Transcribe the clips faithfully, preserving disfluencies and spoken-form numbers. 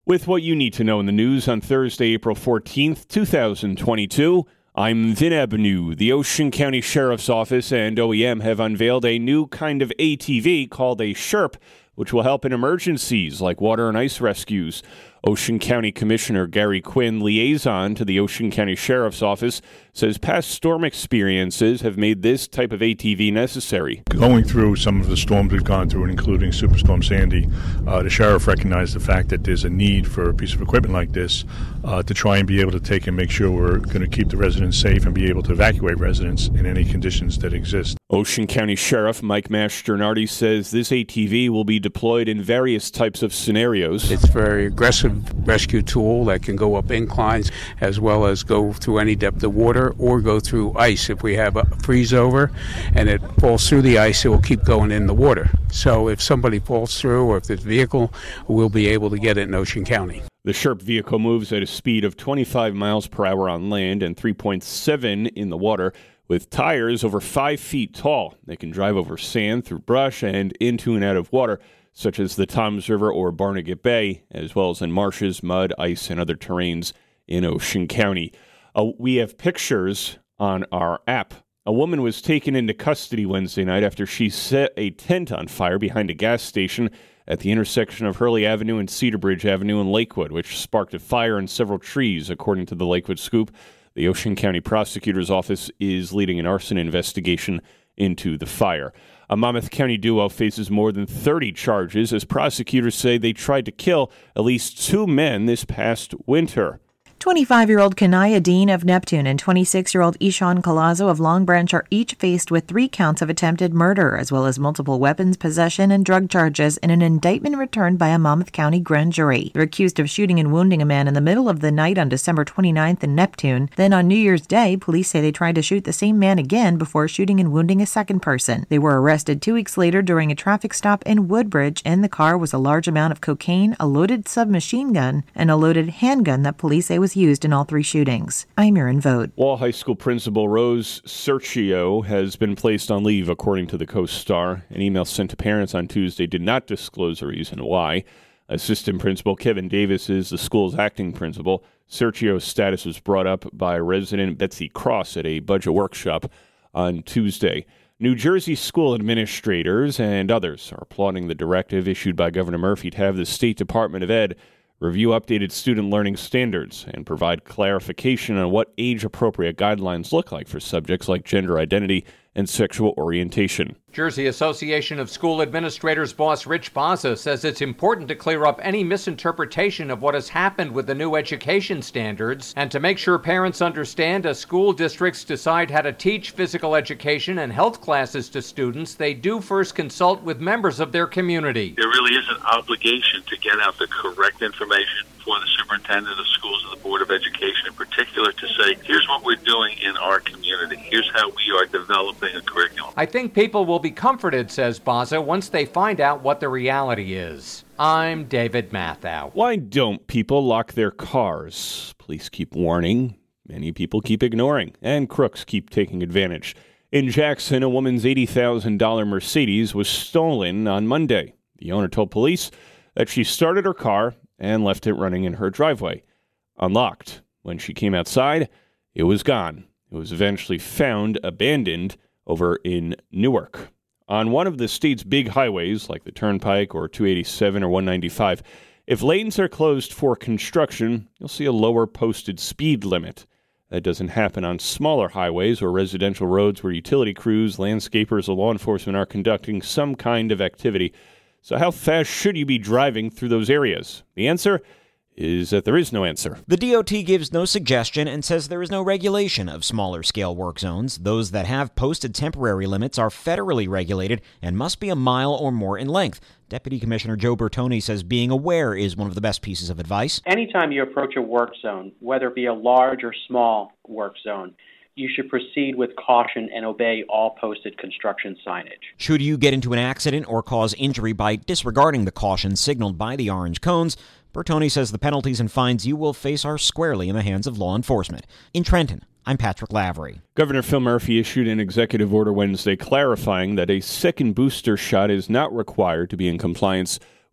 With what you need to know in the news on Thursday, April fourteenth, twenty twenty-two, I'm Vin Abenu. The Ocean County Sheriff's Office and O E M have unveiled a new kind of A T V called a SHERP, which will help in emergencies like water and ice rescues. Ocean County Commissioner Gary Quinn, liaison to the Ocean County Sheriff's Office, says past storm experiences have made this type of A T V necessary. Going through some of the storms we've gone through, including Superstorm Sandy, uh, the sheriff recognized the fact that there's a need for a piece of equipment like this uh, to try and be able to take and make sure we're going to keep the residents safe and be able to evacuate residents in any conditions that exist. Ocean County Sheriff Mike Masternardi says this A T V will be deployed in various types of scenarios. It's a very aggressive rescue tool that can go up inclines as well as go through any depth of water or go through ice. If we have a freeze over and it falls through the ice, it will keep going in the water. So if somebody falls through or if there's a vehicle, we'll be able to get it in Ocean County. The SHERP vehicle moves at a speed of twenty-five miles per hour on land and three point seven in the water, with tires over five feet tall. They can drive over sand, through brush, and into and out of water, such as the Toms River or Barnegat Bay, as well as in marshes, mud, ice, and other terrains in Ocean County. Uh, we have pictures on our app. A woman was taken into custody Wednesday night after she set a tent on fire behind a gas station at the intersection of Hurley Avenue and Cedar Bridge Avenue in Lakewood, which sparked a fire in several trees, according to the Lakewood Scoop. The Ocean County Prosecutor's Office is leading an arson investigation into the fire. A Monmouth County duo faces more than thirty charges as prosecutors say they tried to kill at least two men this past winter. twenty-five-year-old Kanaya Dean of Neptune and twenty-six-year-old Ishan Colazo of Long Branch are each faced with three counts of attempted murder, as well as multiple weapons possession and drug charges in an indictment returned by a Monmouth County grand jury. They're accused of shooting and wounding a man in the middle of the night on December twenty-ninth in Neptune. Then on New Year's Day, police say they tried to shoot the same man again before shooting and wounding a second person. They were arrested two weeks later during a traffic stop in Woodbridge. In the car was a large amount of cocaine, a loaded submachine gun, and a loaded handgun that police say was used in all three shootings. I'm Erin Vogt. Wall High School Principal Rose Sergio has been placed on leave, according to the Coast-Star. An email sent to parents on Tuesday did not disclose a reason why. Assistant Principal Kevin Davis is the school's acting principal. Sergio's status was brought up by resident Betsy Cross at a budget workshop on Tuesday. New Jersey school administrators and others are applauding the directive issued by Governor Murphy to have the State Department of Ed review updated student learning standards and provide clarification on what age-appropriate guidelines look like for subjects like gender identity and sexual orientation. Jersey Association of School Administrators boss Rich Baza says it's important to clear up any misinterpretation of what has happened with the new education standards and to make sure parents understand as school districts decide how to teach physical education and health classes to students, they do first consult with members of their community. There really is an obligation to get out the correct information for the superintendent of schools and the Board of Education in particular to say, here's what we're doing in our community. Here's how we are developing a curriculum. I think people will be comforted, says Baza, once they find out what the reality is. I'm David Mathau. Why don't people lock their cars? Police keep warning. Many people keep ignoring. And crooks keep taking advantage. In Jackson, a woman's eighty thousand dollars Mercedes was stolen on Monday. The owner told police that she started her car and left it running in her driveway, unlocked. When she came outside, it was gone. It was eventually found abandoned over in Newark. On one of the state's big highways, like the Turnpike or two eighty-seven or one ninety-five, if lanes are closed for construction, you'll see a lower posted speed limit. That doesn't happen on smaller highways or residential roads where utility crews, landscapers, or law enforcement are conducting some kind of activity. So how fast should you be driving through those areas? The answer is that there is no answer. The D O T gives no suggestion and says there is no regulation of smaller-scale work zones. Those that have posted temporary limits are federally regulated and must be a mile or more in length. Deputy Commissioner Joe Bertoni says being aware is one of the best pieces of advice. Anytime you approach a work zone, whether it be a large or small work zone, you should proceed with caution and obey all posted construction signage. Should you get into an accident or cause injury by disregarding the caution signaled by the orange cones, Bertoni says the penalties and fines you will face are squarely in the hands of law enforcement. In Trenton, I'm Patrick Lavery. Governor Phil Murphy issued an executive order Wednesday clarifying that a second booster shot is not required to be in compliance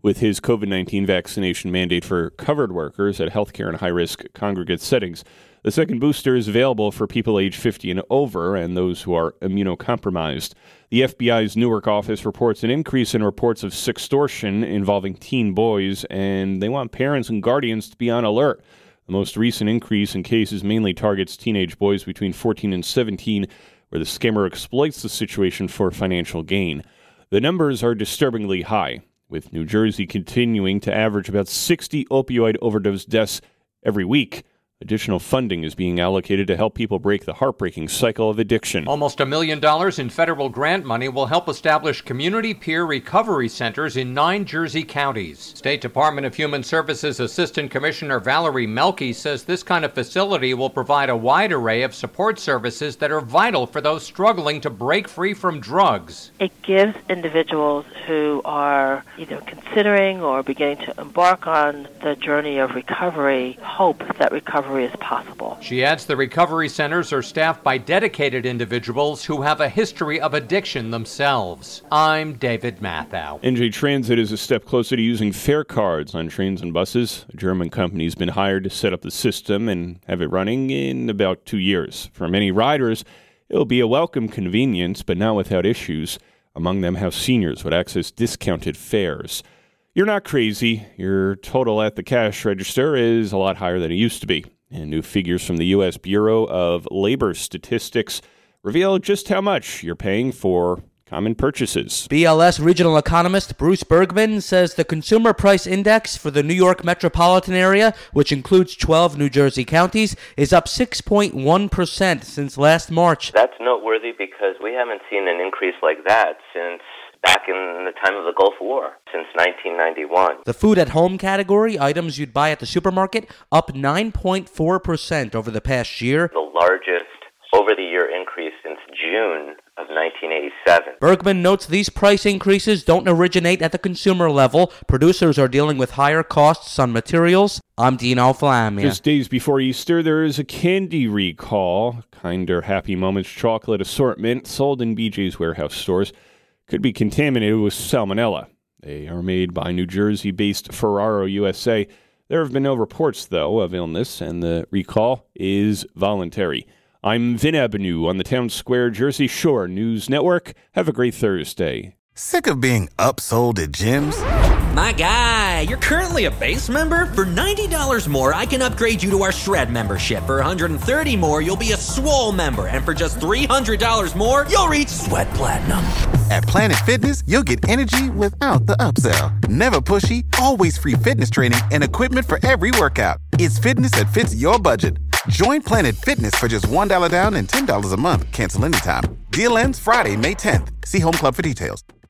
with his COVID nineteen vaccination mandate for covered workers at healthcare and high-risk congregate settings. The second booster is available for people age fifty and over and those who are immunocompromised. The F B I's Newark office reports an increase in reports of sextortion involving teen boys, and they want parents and guardians to be on alert. The most recent increase in cases mainly targets teenage boys between fourteen and seventeen, where the scammer exploits the situation for financial gain. The numbers are disturbingly high, with New Jersey continuing to average about sixty opioid overdose deaths every week. Additional funding is being allocated to help people break the heartbreaking cycle of addiction. Almost a million dollars in federal grant money will help establish community peer recovery centers in nine Jersey counties. State Department of Human Services Assistant Commissioner Valerie Melky says this kind of facility will provide a wide array of support services that are vital for those struggling to break free from drugs. It gives individuals who are either considering or beginning to embark on the journey of recovery hope that recovery is possible. She adds the recovery centers are staffed by dedicated individuals who have a history of addiction themselves. I'm David Mathau. N J Transit is a step closer to using fare cards on trains and buses. A German company has been hired to set up the system and have it running in about two years. For many riders, it will be a welcome convenience, but not without issues. Among them, how seniors would access discounted fares. You're not crazy. Your total at the cash register is a lot higher than it used to be. And new figures from the U S Bureau of Labor Statistics reveal just how much you're paying for common purchases. B L S regional economist Bruce Bergman says the consumer price index for the New York metropolitan area, which includes twelve New Jersey counties, is up six point one percent since last March. That's noteworthy because we haven't seen an increase like that since back in the time of the Gulf War, since nineteen ninety-one. The food at home category, items you'd buy at the supermarket, up nine point four percent over the past year. The largest over-the-year increase since June of nineteen eighty-seven. Bergman notes these price increases don't originate at the consumer level. Producers are dealing with higher costs on materials. I'm Dean Alflamia. Just days before Easter, there is a candy recall. Kinder Happy Moments chocolate assortment sold in B J's Warehouse stores could be contaminated with salmonella. They are made by New Jersey-based Ferraro U S A. There have been no reports, though, of illness, and the recall is voluntary. I'm Vin Abenu on the Town Square Jersey Shore News Network. Have a great Thursday. Sick of being upsold at gyms? My guy, you're currently a base member? For ninety dollars more, I can upgrade you to our Shred membership. For one hundred thirty dollars more, you'll be a Swole member. And for just three hundred dollars more, you'll reach Sweat Platinum. At Planet Fitness, you'll get energy without the upsell. Never pushy, always free fitness training and equipment for every workout. It's fitness that fits your budget. Join Planet Fitness for just one dollar down and ten dollars a month. Cancel anytime. Deal ends Friday, May tenth. See Home Club for details.